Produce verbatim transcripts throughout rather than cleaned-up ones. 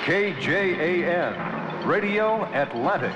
K J A N, Radio Atlantic.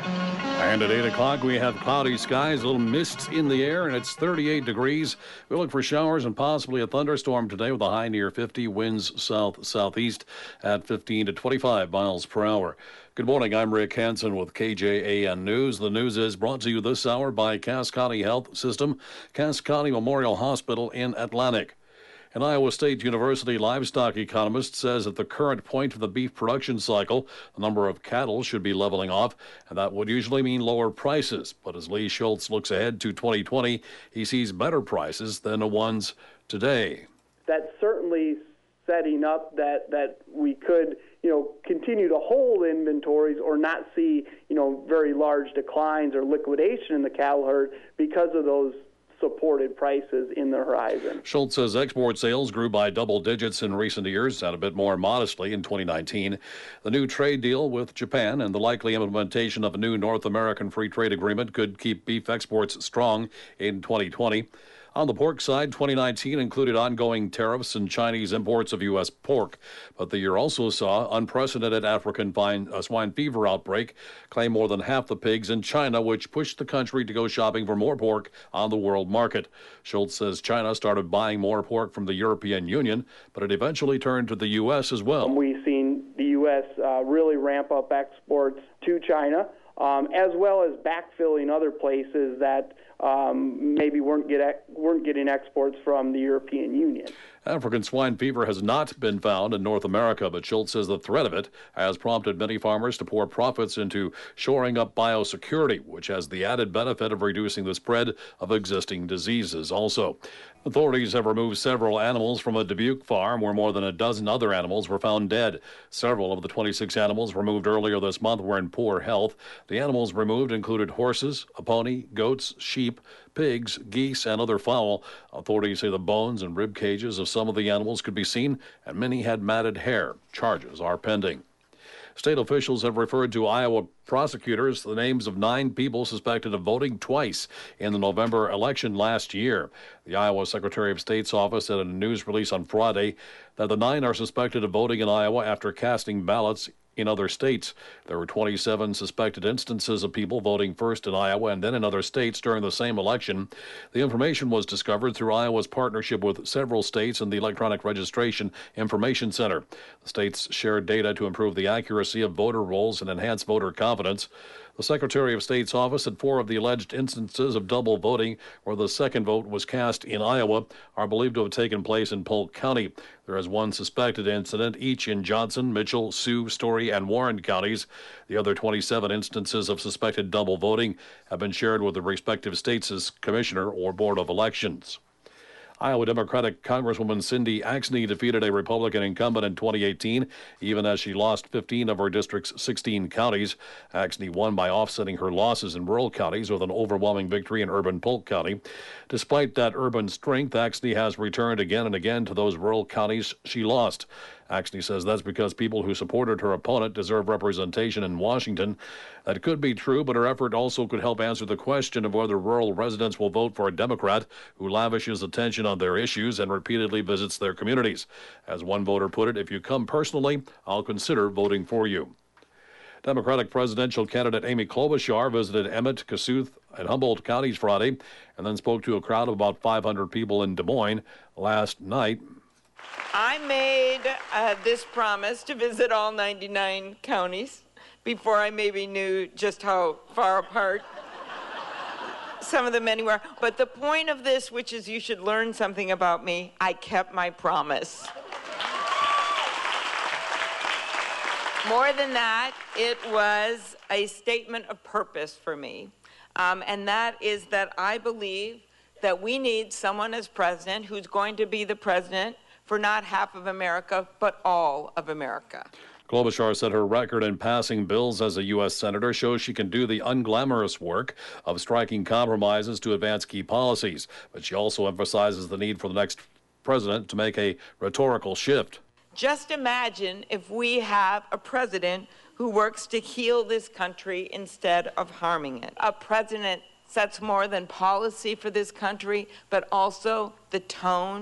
And at eight o'clock, we have cloudy skies, a little mist in the air, and it's thirty-eight degrees. We look for showers and possibly a thunderstorm today with a high near fifty, winds south-southeast at fifteen to twenty-five miles per hour. Good morning, I'm Rick Hansen with K J A N News. The news is brought to you this hour by Cass County Health System, Cass County Memorial Hospital in Atlantic. An Iowa State University livestock economist says at the current point of the beef production cycle, the number of cattle should be leveling off, and that would usually mean lower prices. But as Lee Schultz looks ahead to twenty twenty, he sees better prices than the ones today. That's certainly setting up that, that we could, you know, continue to hold inventories or not see, you know, very large declines or liquidation in the cattle herd because of those supported prices in the horizon. Schultz says export sales grew by double digits in recent years and a bit more modestly in twenty nineteen. The new trade deal with Japan and the likely implementation of a new North American free trade agreement could keep beef exports strong in twenty twenty. On the pork side, twenty nineteen included ongoing tariffs and Chinese imports of U S pork. But the year also saw unprecedented African swine fever outbreak claim more than half the pigs in China, which pushed the country to go shopping for more pork on the world market. Schultz says China started buying more pork from the European Union, but it eventually turned to the U S as well. We've seen the U S uh, really ramp up exports to China, um, as well as backfilling other places that Um, maybe weren't get weren't getting exports from the European Union. African swine fever has not been found in North America, but Schultz says the threat of it has prompted many farmers to pour profits into shoring up biosecurity, which has the added benefit of reducing the spread of existing diseases. Also, authorities have removed several animals from a Dubuque farm where more than a dozen other animals were found dead. Several of the twenty-six animals removed earlier this month were in poor health. The animals removed included horses, a pony, goats, sheep, pigs, geese, and other fowl. Authorities say the bones and rib cages of some of the animals could be seen, and many had matted hair. Charges are pending. State officials have referred to Iowa prosecutors the names of nine people suspected of voting twice in the November election last year. The Iowa Secretary of State's office said in a news release on Friday that the nine are suspected of voting in Iowa after casting ballots in other states. There were twenty-seven suspected instances of people voting first in Iowa and then in other states during the same election. The information was discovered through Iowa's partnership with several states and the Electronic Registration Information Center. The states shared data to improve the accuracy of voter rolls and enhance voter confidence. The Secretary of State's office said four of the alleged instances of double voting where the second vote was cast in Iowa are believed to have taken place in Polk County. There is one suspected incident, each in Johnson, Mitchell, Sioux, Story, and Warren counties. The other twenty-seven instances of suspected double voting have been shared with the respective states' commissioner or board of elections. Iowa Democratic Congresswoman Cindy Axne defeated a Republican incumbent in twenty eighteen, even as she lost fifteen of her district's sixteen counties. Axne won by offsetting her losses in rural counties with an overwhelming victory in urban Polk County. Despite that urban strength, Axne has returned again and again to those rural counties she lost. Axne says that's because people who supported her opponent deserve representation in Washington. That could be true, but her effort also could help answer the question of whether rural residents will vote for a Democrat who lavishes attention on their issues and repeatedly visits their communities. As one voter put it, if you come personally, I'll consider voting for you. Democratic presidential candidate Amy Klobuchar visited Emmett, Kossuth, and Humboldt counties Friday and then spoke to a crowd of about five hundred people in Des Moines last night. I made uh, this promise to visit all ninety-nine counties before I maybe knew just how far apart some of them many were. But the point of this, which is you should learn something about me, I kept my promise. More than that, it was a statement of purpose for me. Um, and that is that I believe that we need someone as president who's going to be the president for not half of America, but all of America. Klobuchar said her record in passing bills as a U S senator shows she can do the unglamorous work of striking compromises to advance key policies. But she also emphasizes the need for the next president to make a rhetorical shift. Just imagine if we have a president who works to heal this country instead of harming it. A president sets more than policy for this country, but also the tone,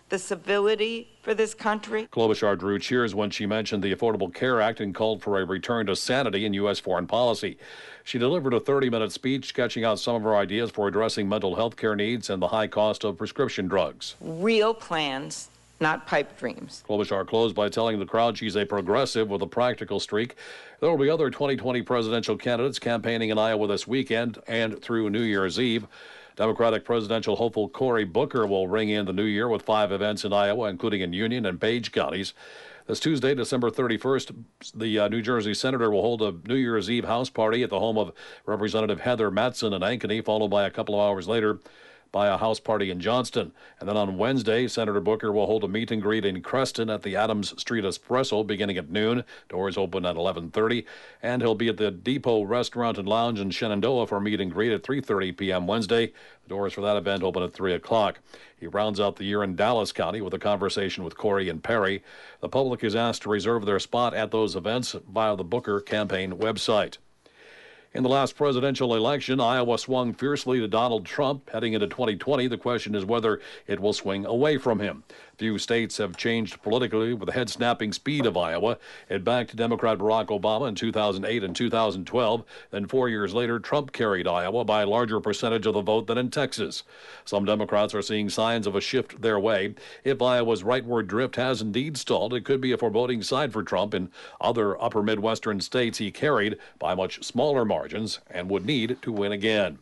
the civility for this country. Klobuchar drew cheers when she mentioned the Affordable Care Act and called for a return to sanity in U S foreign policy. She delivered a thirty-minute speech sketching out some of her ideas for addressing mental health care needs and the high cost of prescription drugs. Real plans, not pipe dreams. Klobuchar closed by telling the crowd she's a progressive with a practical streak. There will be other twenty twenty presidential candidates campaigning in Iowa this weekend and through New Year's Eve. Democratic presidential hopeful Cory Booker will ring in the new year with five events in Iowa, including in Union and Page counties. This Tuesday, December thirty-first, the uh, New Jersey senator will hold a New Year's Eve house party at the home of Representative Heather Mattson in Ankeny, followed by a couple of hours later by a house party in Johnston. And then on Wednesday, Senator Booker will hold a meet and greet in Creston at the Adams Street Espresso beginning at noon. Doors open at eleven thirty. And he'll be at the Depot Restaurant and Lounge in Shenandoah for a meet and greet at three thirty p.m. Wednesday. The doors for that event open at three o'clock. He rounds out the year in Dallas County with a conversation with Corey and Perry. The public is asked to reserve their spot at those events via the Booker campaign website. In the last presidential election, Iowa swung fiercely to Donald Trump. Heading into twenty twenty, the question is whether it will swing away from him. Few states have changed politically with the head-snapping speed of Iowa. It backed Democrat Barack Obama in two thousand eight and two thousand twelve. Then four years later, Trump carried Iowa by a larger percentage of the vote than in Texas. Some Democrats are seeing signs of a shift their way. If Iowa's rightward drift has indeed stalled, it could be a foreboding sign for Trump. In other upper Midwestern states, he carried by much smaller margins and would need to win again.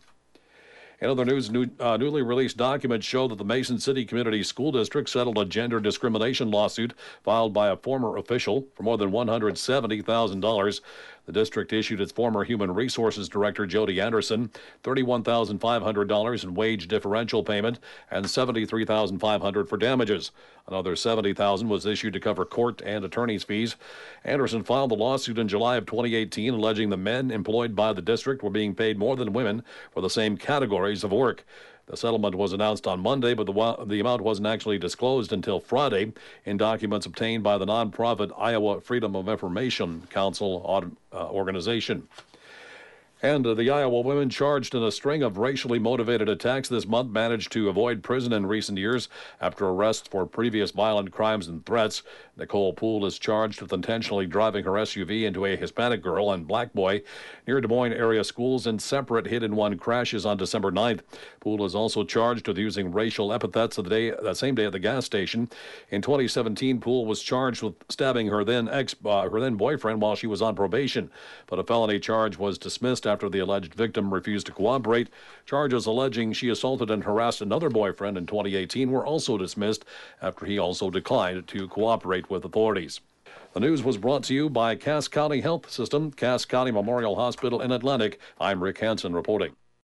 In other news, new, uh, newly released documents show that the Mason City Community School District settled a gender discrimination lawsuit filed by a former official for more than one hundred seventy thousand dollars. The district issued its former Human Resources Director, Jody Anderson, thirty-one thousand five hundred dollars in wage differential payment and seventy-three thousand five hundred dollars for damages. Another seventy thousand dollars was issued to cover court and attorney's fees. Anderson filed the lawsuit in July of twenty eighteen, alleging the men employed by the district were being paid more than women for the same categories of work. The settlement was announced on Monday, but the, the amount wasn't actually disclosed until Friday in documents obtained by the nonprofit Iowa Freedom of Information Council uh, organization. And uh, the Iowa women charged in a string of racially motivated attacks this month managed to avoid prison in recent years after arrests for previous violent crimes and threats. Nicole Poole is charged with intentionally driving her S U V into a Hispanic girl and black boy near Des Moines area schools in separate hit-and-run crashes on December ninth. Poole is also charged with using racial epithets the day, that same day at the gas station. In twenty seventeen, Poole was charged with stabbing her then ex, uh, her then boyfriend while she was on probation, but a felony charge was dismissed after the alleged victim refused to cooperate. Charges alleging she assaulted and harassed another boyfriend in twenty eighteen were also dismissed after he also declined to cooperate with authorities. The news was brought to you by Cass County Health System, Cass County Memorial Hospital in Atlantic. I'm Rick Hansen reporting.